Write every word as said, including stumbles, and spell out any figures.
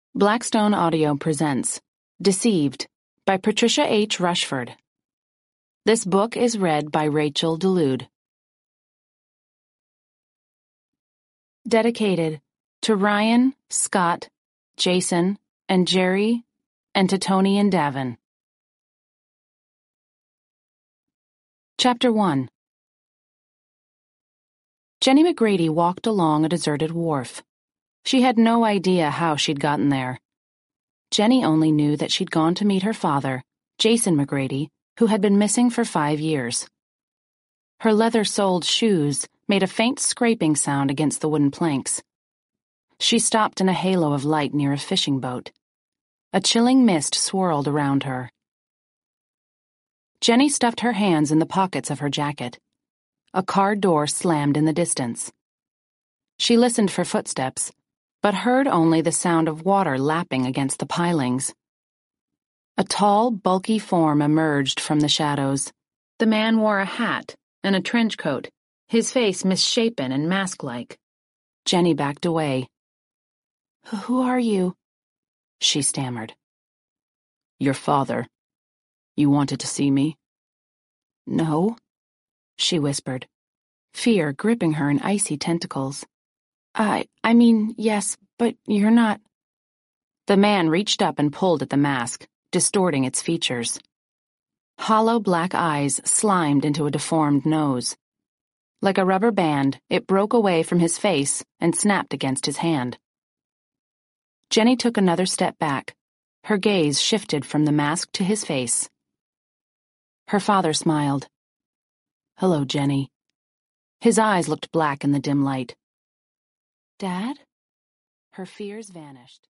Blackstone Audio presents Deceived by Patricia H. Rushford. This book is read by Rachel Delude. Dedicated to Ryan, Scott, Jason, and Jerry, and to Tony and Davin. Chapter one. Jenny McGrady walked along a deserted wharf. She had no idea how she'd gotten there. Jenny only knew that she'd gone to meet her father, Jason McGrady, who had been missing for five years. Her leather-soled shoes made a faint scraping sound against the wooden planks. She stopped in a halo of light near a fishing boat. A chilling mist swirled around her. Jenny stuffed her hands in the pockets of her jacket. A car door slammed in the distance. She listened for footsteps, but heard only the sound of water lapping against the pilings. A tall, bulky form emerged from the shadows. The man wore a hat and a trench coat, his face misshapen and mask-like. Jenny backed away. "Who are you?" she stammered. "Your father. You wanted to see me?" "No," she whispered, fear gripping her in icy tentacles. I, I mean, yes, but you're not." The man reached up and pulled at the mask, distorting its features. Hollow black eyes slimed into a deformed nose. Like a rubber band, it broke away from his face and snapped against his hand. Jenny took another step back. Her gaze shifted from the mask to his face. Her father smiled. "Hello, Jenny." His eyes looked black in the dim light. "Dad?" Her fears vanished.